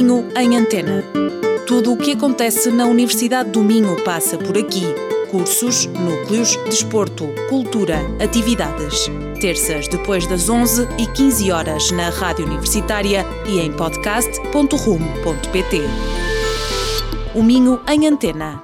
Minho em Antena. Tudo o que acontece na Universidade do Minho passa por aqui. Cursos, núcleos, desporto, cultura, atividades. Terças depois das 11h15 na Rádio Universitária e em podcast.rum.pt. O Minho em Antena.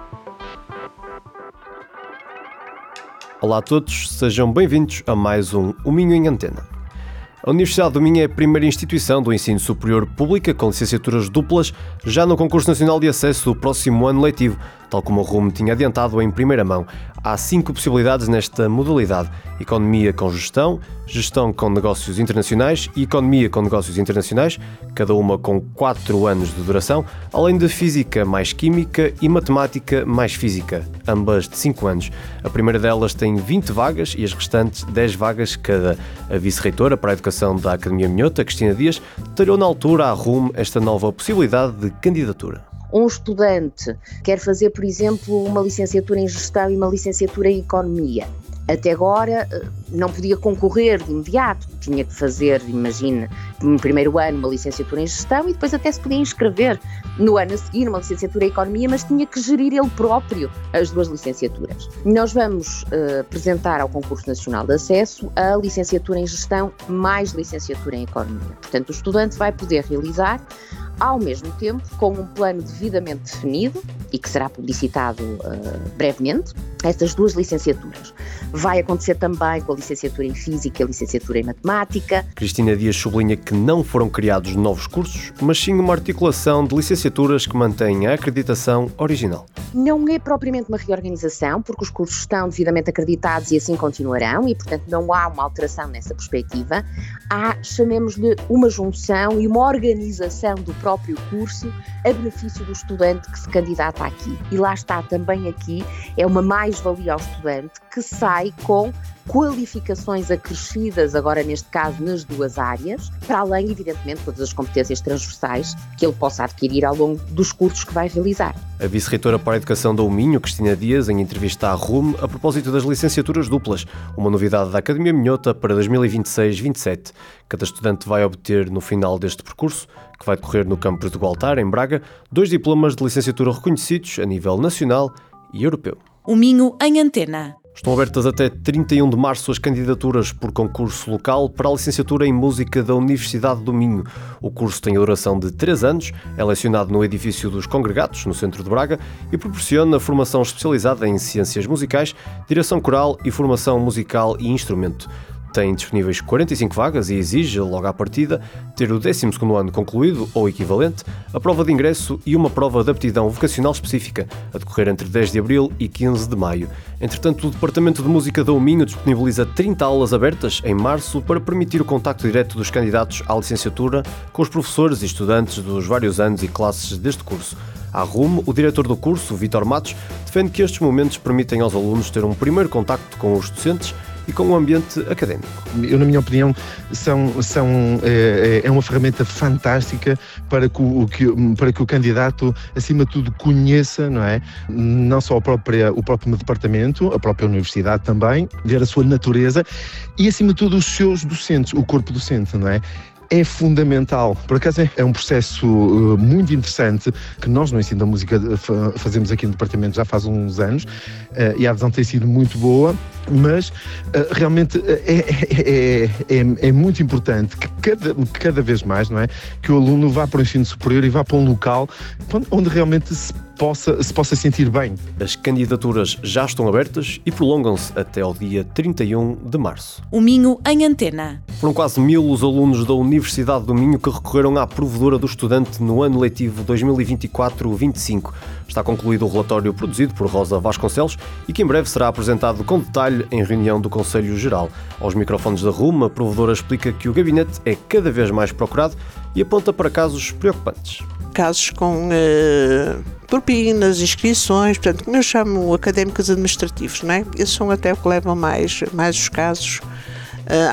Olá a todos, sejam bem-vindos a mais um O Minho em Antena. A Universidade do Minho é a primeira instituição do ensino superior pública com licenciaturas duplas já no Concurso Nacional de Acesso do próximo ano letivo, tal como a RUM tinha adiantado em primeira mão. Há 5 possibilidades nesta modalidade: Economia com Gestão, Gestão com Negócios Internacionais e Economia com Negócios Internacionais, cada uma com 4 anos de duração, além de Física mais Química e Matemática mais Física, ambas de 5 anos. A primeira delas tem 20 vagas e as restantes 10 vagas cada. A vice-reitora para a Educação da Academia Minhota, Cristina Dias, detalhou na altura à RUM esta nova possibilidade de candidatura. Um estudante quer fazer, por exemplo, uma licenciatura em Gestão e uma licenciatura em Economia. Até agora não podia concorrer de imediato, tinha que fazer, imagine, no primeiro ano uma licenciatura em Gestão e depois até se podia inscrever no ano a seguir uma licenciatura em Economia, mas tinha que gerir ele próprio as duas licenciaturas. Nós vamos apresentar ao Concurso Nacional de Acesso a licenciatura em Gestão mais licenciatura em Economia. Portanto, o estudante vai poder realizar ao mesmo tempo, com um plano devidamente definido e que será publicitado brevemente, estas duas licenciaturas. Vai acontecer também com a licenciatura em Física e a licenciatura em Matemática. Cristina Dias sublinha que não foram criados novos cursos, mas sim uma articulação de licenciaturas que mantém a acreditação original. Não é propriamente uma reorganização, porque os cursos estão devidamente acreditados e assim continuarão e, portanto, não há uma alteração nessa perspectiva. Há, chamemos-lhe, uma junção e uma organização do próprio curso a benefício do estudante que se candidata aqui. E lá está, também aqui, é uma mais-valia ao estudante que sai com qualificações acrescidas, agora neste caso nas duas áreas, para além, evidentemente, de todas as competências transversais que ele possa adquirir ao longo dos cursos que vai realizar. A vice-reitora para a Educação do Minho, Cristina Dias, em entrevista à RUM, a propósito das licenciaturas duplas, uma novidade da Academia Minhota para 2026-27. Cada estudante vai obter, no final deste percurso, que vai decorrer no campus do Gualtar, em Braga, 2 diplomas de licenciatura reconhecidos a nível nacional e europeu. O Minho em Antena. Estão abertas até 31 de março as candidaturas por concurso local para a licenciatura em Música da Universidade do Minho. O curso tem a duração de 3 anos, é lecionado no edifício dos Congregados, no centro de Braga, e proporciona formação especializada em ciências musicais, direção coral e formação musical e instrumento. Tem disponíveis 45 vagas e exige, logo à partida, ter o 12º ano concluído ou equivalente, a prova de ingresso e uma prova de aptidão vocacional específica, a decorrer entre 10 de abril e 15 de maio. Entretanto, o Departamento de Música do Minho disponibiliza 30 aulas abertas em março para permitir o contacto direto dos candidatos à licenciatura com os professores e estudantes dos vários anos e classes deste curso. À RUM, o diretor do curso, Vítor Matos, defende que estes momentos permitem aos alunos ter um primeiro contacto com os docentes e com o ambiente académico. Eu, na minha opinião, é uma ferramenta fantástica para que o candidato, acima de tudo, conheça, não é? Não só o próprio departamento, a própria universidade também, ver a sua natureza e, acima de tudo, os seus docentes, o corpo docente, não é? É fundamental. Por acaso é um processo muito interessante que nós no Ensino da Música fazemos aqui no departamento já faz uns anos e a adesão tem sido muito boa, mas realmente é muito importante que cada vez mais, não é, que o aluno vá para o ensino superior e vá para um local onde realmente se possa sentir bem. As candidaturas já estão abertas e prolongam-se até ao dia 31 de março. O Minho em Antena. Foram quase 1000 os alunos da Universidade do Minho que recorreram à provedora do estudante no ano letivo 2024-25. Está concluído o relatório produzido por Rosa Vasconcelos e que em breve será apresentado com detalhe em reunião do Conselho Geral. Aos microfones da RUM, a provedora explica que o gabinete é cada vez mais procurado e aponta para casos preocupantes. Casos com propinas, inscrições, portanto, como eu chamo académicos administrativos, não é? Esses são até o que levam mais os casos à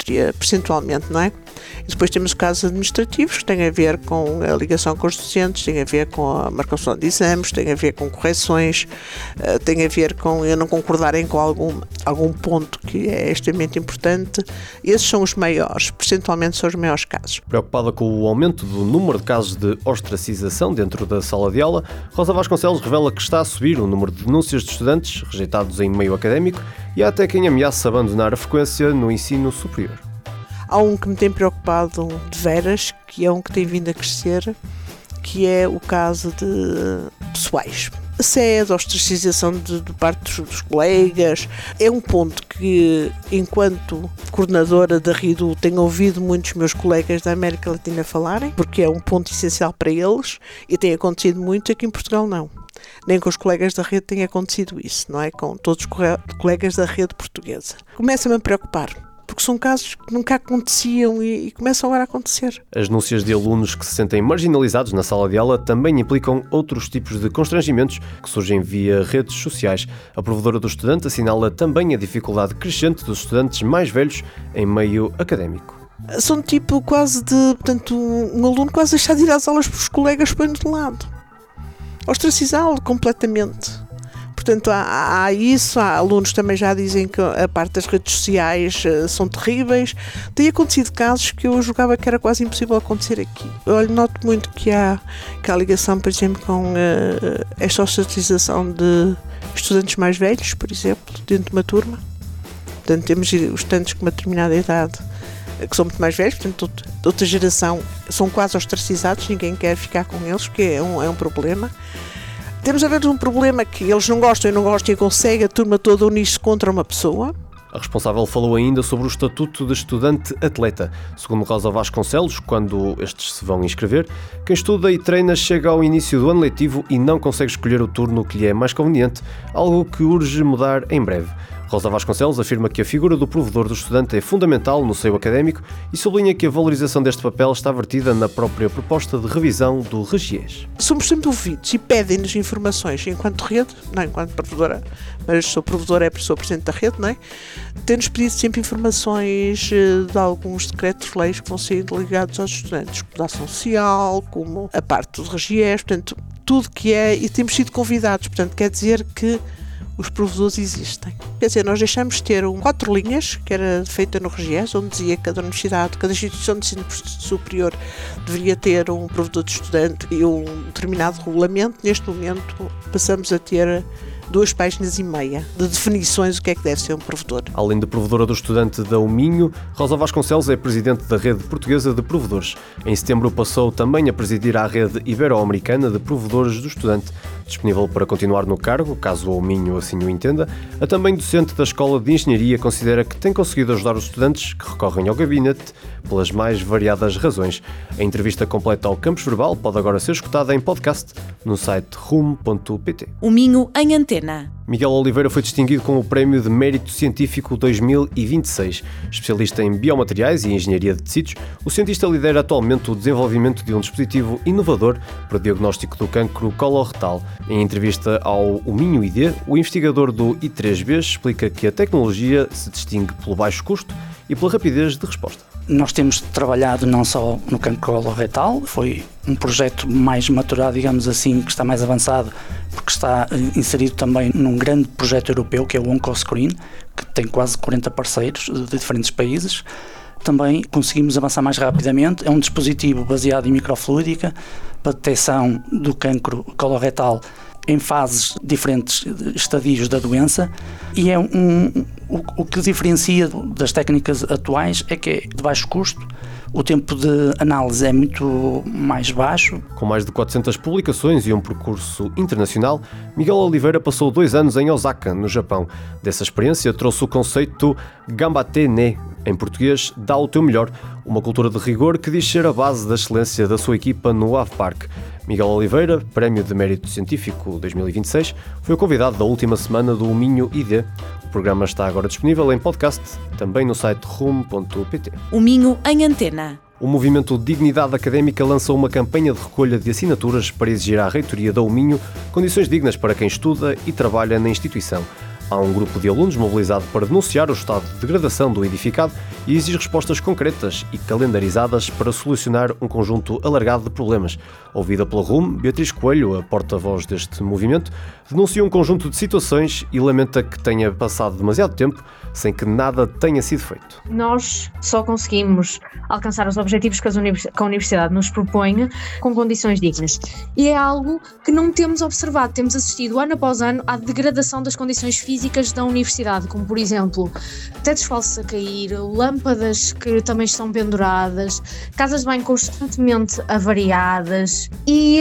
geometria percentualmente, não é? E depois temos casos administrativos que têm a ver com a ligação com os docentes, têm a ver com a marcação de exames, têm a ver com correções, têm a ver com eu não concordarem com algum ponto que é extremamente importante. Esses são os maiores, percentualmente são os maiores casos. Preocupada com o aumento do número de casos de ostracização dentro da sala de aula, Rosa Vasconcelos revela que está a subir o número de denúncias de estudantes rejeitados em meio académico e há até quem ameaça abandonar a frequência no ensino superior. Há um que me tem preocupado de veras, que é um que tem vindo a crescer, que é o caso de pessoais. Assédio, ostracização de parte dos colegas. É um ponto que, enquanto coordenadora da RIDU, tenho ouvido muitos meus colegas da América Latina falarem, porque é um ponto essencial para eles e tem acontecido muito, aqui em Portugal não. Nem com os colegas da rede tem acontecido isso, não é? Com todos os colegas da rede portuguesa. Começa-me a preocupar, porque são casos que nunca aconteciam e começam agora a acontecer. As denúncias de alunos que se sentem marginalizados na sala de aula também implicam outros tipos de constrangimentos que surgem via redes sociais. A provedora do estudante assinala também a dificuldade crescente dos estudantes mais velhos em meio académico. São tipo quase portanto, um aluno quase deixar de ir às aulas porque os colegas põem de lado. Ostracizá-lo completamente. Portanto, há isso, há alunos também já dizem que a parte das redes sociais são terríveis. Tem acontecido casos que eu julgava que era quase impossível acontecer aqui. Eu noto muito que há ligação, por exemplo, com esta ostracização de estudantes mais velhos, por exemplo, dentro de uma turma. Portanto, temos estudantes com uma determinada idade que são muito mais velhos, portanto, de outra geração, são quase ostracizados, ninguém quer ficar com eles, porque é um problema. Temos a ver um problema que eles não gostam e conseguem a turma toda unir-se contra uma pessoa. A responsável falou ainda sobre o estatuto de estudante-atleta. Segundo Rosa Vasconcelos, quando estes se vão inscrever, quem estuda e treina chega ao início do ano letivo e não consegue escolher o turno que lhe é mais conveniente, algo que urge mudar em breve. Rosa Vasconcelos afirma que a figura do provedor do estudante é fundamental no seio académico e sublinha que a valorização deste papel está vertida na própria proposta de revisão do RGES. Somos sempre ouvidos e pedem-nos informações enquanto rede, não enquanto provedora, mas sou provedora, sou presidente da rede, não é? Tem-nos pedido sempre informações de alguns decretos-leis que vão ser ligados aos estudantes, como a ação social, como a parte do RGES, portanto, tudo que é, e temos sido convidados, portanto, quer dizer que os provedores existem. Quer dizer, nós deixamos de ter 4 linhas, que era feita no RGES, onde dizia que cada universidade, cada instituição de ensino superior deveria ter um provedor de estudante e um determinado regulamento. Neste momento passamos a ter 2,5 páginas de definições do que é que deve ser um provedor. Além de provedora do estudante da UMinho, Rosa Vasconcelos é presidente da Rede Portuguesa de Provedores. Em setembro passou também a presidir a Rede Ibero-Americana de Provedores do Estudante. Disponível para continuar no cargo, caso o UMinho assim o entenda, a também docente da Escola de Engenharia considera que tem conseguido ajudar os estudantes que recorrem ao gabinete pelas mais variadas razões. A entrevista completa ao Campus Verbal pode agora ser escutada em podcast no site rum.pt. UMinho em Antena. Miguel Oliveira foi distinguido com o Prémio de Mérito Científico 2026. Especialista em biomateriais e engenharia de tecidos, o cientista lidera atualmente o desenvolvimento de um dispositivo inovador para o diagnóstico do cancro coloretal. Em entrevista ao UMinho ID, o investigador do I3B explica que a tecnologia se distingue pelo baixo custo e pela rapidez de resposta. Nós temos trabalhado não só no cancro coloretal, foi um projeto mais maturado, digamos assim, que está mais avançado, porque está inserido também num grande projeto europeu, que é o OncoScreen, que tem quase 40 parceiros de diferentes países. Também conseguimos avançar mais rapidamente. É um dispositivo baseado em microfluídica para detecção do cancro coloretal em fases diferentes, estadios da doença, e é o que diferencia das técnicas atuais é que é de baixo custo, o tempo de análise é muito mais baixo. Com mais de 400 publicações e um percurso internacional, Miguel Oliveira passou 2 anos em Osaka, no Japão. Dessa experiência trouxe o conceito Gambate ne, em português, dá o teu melhor, uma cultura de rigor que diz ser a base da excelência da sua equipa no AVPark. Miguel Oliveira, Prémio de Mérito Científico 2026, foi o convidado da última semana do UMinho ID. O programa está agora disponível em podcast, também no site rum.pt. UMinho em Antena. O movimento Dignidade Académica lançou uma campanha de recolha de assinaturas para exigir à reitoria da UMinho condições dignas para quem estuda e trabalha na instituição. Há um grupo de alunos mobilizado para denunciar o estado de degradação do edificado e exige respostas concretas e calendarizadas para solucionar um conjunto alargado de problemas. Ouvida pela RUM, Beatriz Coelho, a porta-voz deste movimento, denuncia um conjunto de situações e lamenta que tenha passado demasiado tempo sem que nada tenha sido feito. Nós só conseguimos alcançar os objetivos que a Universidade nos propõe com condições dignas. E é algo que não temos observado. Temos assistido ano após ano à degradação das condições físicas da Universidade, como por exemplo, tetos falsos a cair, lâmpadas que também estão penduradas, casas de banho constantemente avariadas e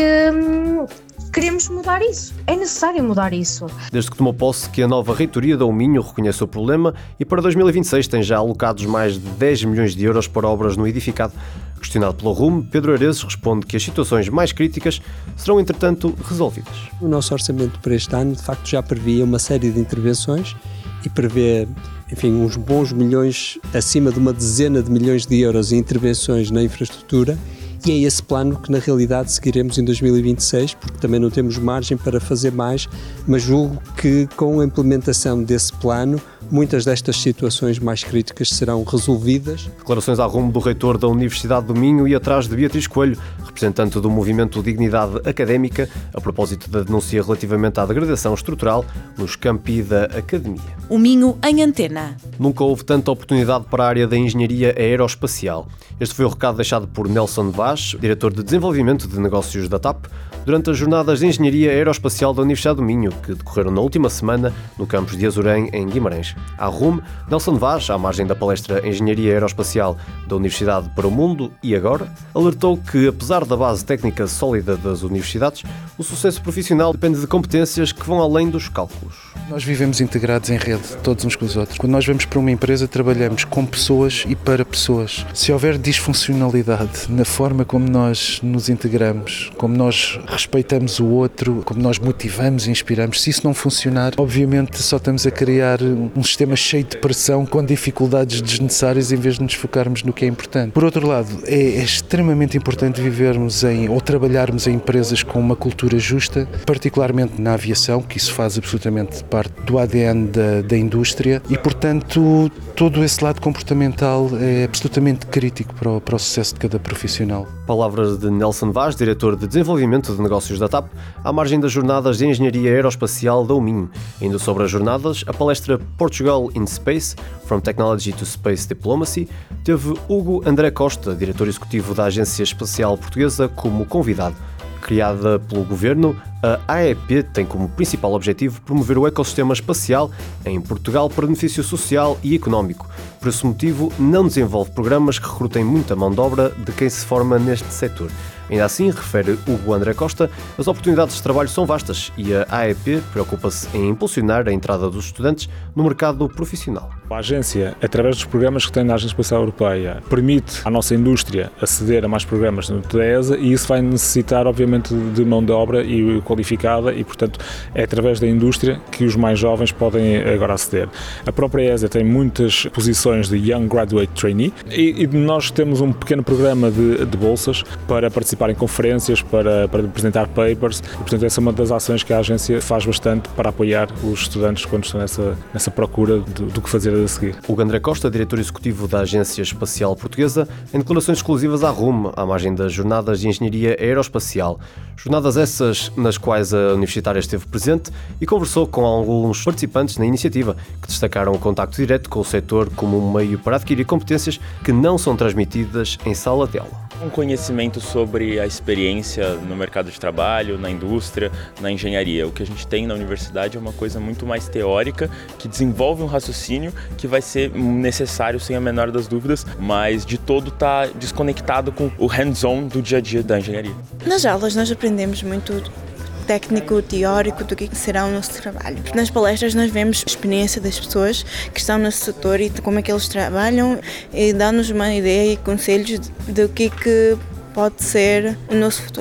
queremos mudar isso. É necessário mudar isso. Desde que tomou posse que a nova reitoria da Minho reconhece o problema e para 2026 tem já alocados mais de 10 milhões de euros para obras no edificado. Questionado pela RUM, Pedro Areses responde que as situações mais críticas serão, entretanto, resolvidas. O nosso orçamento para este ano, de facto, já previa uma série de intervenções e prevê, uns bons milhões, acima de uma dezena de milhões de euros em intervenções na infraestrutura. E é esse plano que, na realidade, seguiremos em 2026, porque também não temos margem para fazer mais, mas julgo que, com a implementação desse plano, muitas destas situações mais críticas serão resolvidas. Declarações à RUM do reitor da Universidade do Minho e atrás de Beatriz Coelho, representante do movimento Dignidade Académica, a propósito da denúncia relativamente à degradação estrutural nos campi da Academia. O Minho em antena. Nunca houve tanta oportunidade para a área da engenharia aeroespacial. Este foi o recado deixado por Nelson Vaz, diretor de Desenvolvimento de Negócios da TAP, durante as Jornadas de Engenharia Aeroespacial da Universidade do Minho, que decorreram na última semana no campus de Azurém, em Guimarães. À RUM, Nelson Vaz, à margem da palestra Engenharia Aeroespacial da Universidade para o Mundo e Agora, alertou que, apesar da base técnica sólida das universidades, o sucesso profissional depende de competências que vão além dos cálculos. Nós vivemos integrados em rede, todos uns com os outros. Quando nós vamos para uma empresa, trabalhamos com pessoas e para pessoas. Se houver disfuncionalidade na forma como nós nos integramos, como nós respeitamos o outro, como nós motivamos e inspiramos, se isso não funcionar, obviamente só estamos a criar um sistema cheio de pressão com dificuldades desnecessárias em vez de nos focarmos no que é importante. Por outro lado, é extremamente importante vivermos ou trabalharmos em empresas com uma cultura justa, particularmente na aviação, que isso faz absolutamente parte do ADN da indústria e, portanto, todo esse lado comportamental é absolutamente crítico para o sucesso de cada profissional. Palavras de Nelson Vaz, diretor de Desenvolvimento de Negócios da TAP, à margem das Jornadas de Engenharia Aeroespacial da UMIN. Ainda sobre as jornadas, a palestra Portugal in Space, From Technology to Space Diplomacy, teve Hugo André Costa, diretor executivo da Agência Espacial Portuguesa, como convidado. Criada pelo Governo, a AEP tem como principal objetivo promover o ecossistema espacial em Portugal para benefício social e económico. Por esse motivo, não desenvolve programas que recrutem muita mão de obra de quem se forma neste setor. Ainda assim, refere Hugo André Costa, as oportunidades de trabalho são vastas e a AEP preocupa-se em impulsionar a entrada dos estudantes no mercado profissional. A agência, através dos programas que tem na Agência Espacial Europeia, permite à nossa indústria aceder a mais programas no TESA e isso vai necessitar, obviamente, de mão de obra e qualificada e, portanto, é através da indústria que os mais jovens podem agora aceder. A própria ESA tem muitas posições de Young Graduate Trainee e nós temos um pequeno programa de bolsas para participar em conferências, para apresentar papers e, portanto, essa é uma das ações que a agência faz bastante para apoiar os estudantes quando estão nessa procura do que fazer a seguir. O André Costa, diretor executivo da Agência Espacial Portuguesa, em declarações exclusivas à RUM, à margem das Jornadas de Engenharia Aeroespacial. Jornadas essas nas quais a universitária esteve presente e conversou com alguns participantes na iniciativa, que destacaram o contacto direto com o setor como um meio para adquirir competências que não são transmitidas em sala de aula. Um conhecimento sobre a experiência no mercado de trabalho, na indústria, na engenharia. O que a gente tem na universidade é uma coisa muito mais teórica, que desenvolve um raciocínio que vai ser necessário, sem a menor das dúvidas, mas de todo está desconectado com o hands-on do dia a dia da engenharia. Nas aulas nós aprendemos muito técnico, teórico do que será o nosso trabalho. Nas palestras nós vemos a experiência das pessoas que estão nesse setor e como é que eles trabalham e dá-nos uma ideia e conselhos do que pode ser o nosso futuro.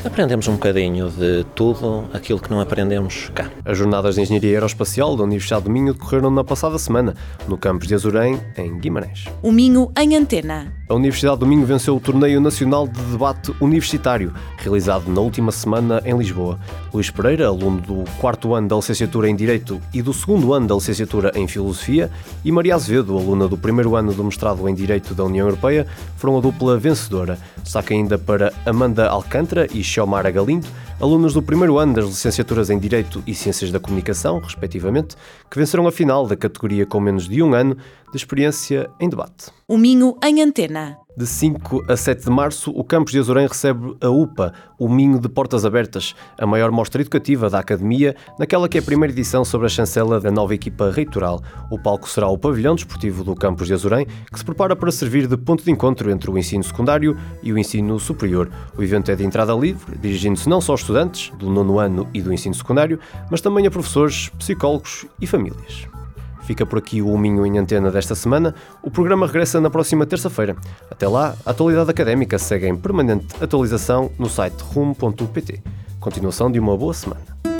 Aprendemos um bocadinho de tudo aquilo que não aprendemos cá. As jornadas de Engenharia Aeroespacial da Universidade do Minho decorreram na passada semana, no campus de Azurém, em Guimarães. O Minho em Antena. A Universidade do Minho venceu o Torneio Nacional de Debate Universitário, realizado na última semana em Lisboa. Luís Pereira, aluno do 4º ano da licenciatura em Direito e do 2º ano da licenciatura em Filosofia, e Maria Azevedo, aluna do 1º ano do mestrado em Direito da União Europeia, foram a dupla vencedora. Destaque ainda para Amanda Alcântara e Xiomara Galindo, alunos do 1º ano das licenciaturas em Direito e Ciências da Comunicação, respectivamente, que venceram a final da categoria com menos de 1 ano de experiência em debate. O Minho em Antena. De 5 a 7 de março, o campus de Azurém recebe a UPA, o Minho de Portas Abertas, a maior mostra educativa da Academia, naquela que é a primeira edição sobre a chancela da nova equipa reitoral. O palco será o pavilhão desportivo do campus de Azurém, que se prepara para servir de ponto de encontro entre o ensino secundário e o ensino superior. O evento é de entrada livre, dirigindo-se não só aos estudantes do 9º ano e do ensino secundário, mas também a professores, psicólogos e famílias. Fica por aqui o Minho em Antena desta semana. O programa regressa na próxima terça-feira. Até lá, a atualidade académica segue em permanente atualização no site rum.pt. Continuação de uma boa semana.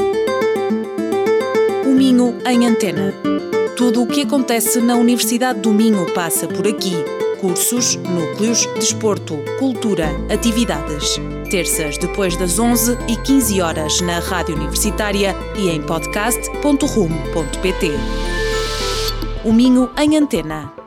O Minho em Antena. Tudo o que acontece na Universidade do Minho passa por aqui. Cursos, núcleos, desporto, cultura, atividades. Terças depois das 11h15 na Rádio Universitária e em podcast.rum.pt. O Minho em Antena.